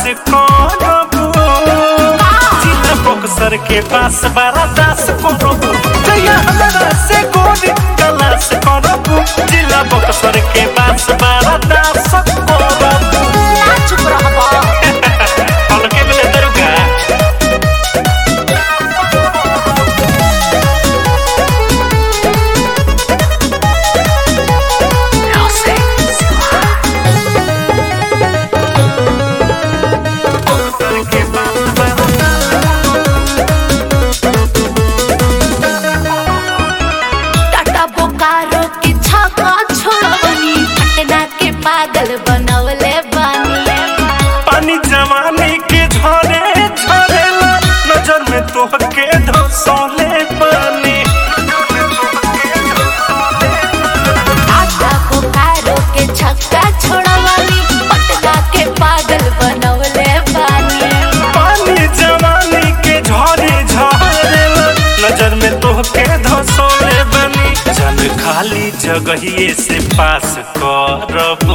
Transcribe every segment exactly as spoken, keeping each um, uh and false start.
से करबू जिला बक्सर के पास बारा दास करबू जया हमरा से गोरी कलास करबू जिला बक्सर के पास बारा दास करबू ना चुप रहबा हल्के में ले दरुगा पागल बनवले बानी पानी जवानी के झरे झरेला नजर में तोहके धसले पानी आटा बोकारो के छक्का छोड़वानी पटका के पागल बनवले बानी पानी जवानी के झरे झरेला नजर में तोहके धसले बानी जन खाली जगहिए से पास करबू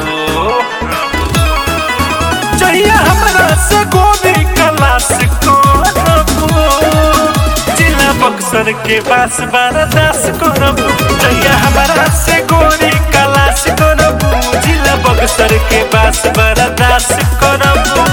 जहिया हमरा से गोरी कलास करबू जिला बक्सर के पास बारदास करबू जहिया हमरा से गोरी कलास करबू जिला बक्सर के पास बारदास करबू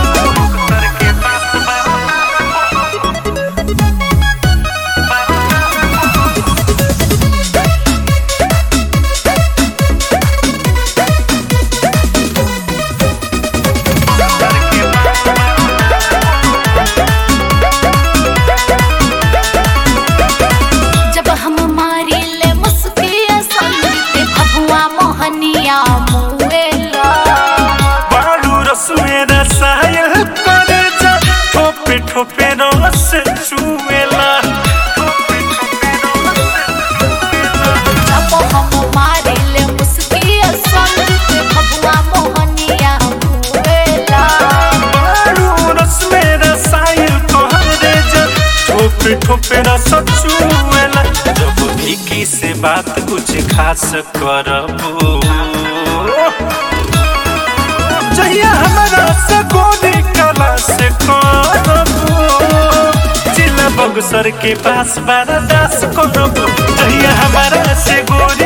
ठोपे रस चुएला जब हम मारिले मुस्की संग भगवा मोहनिया मुएला बारू रस में रसायन तोहरे जब ठोपे ठोपे रस चुएला जब भीकी से बात कुछ खास करबू जहिया हमरा से गोरी कला से करबू जिला बक्सर के पास बारदास करबू जहिया हमरा से गोरी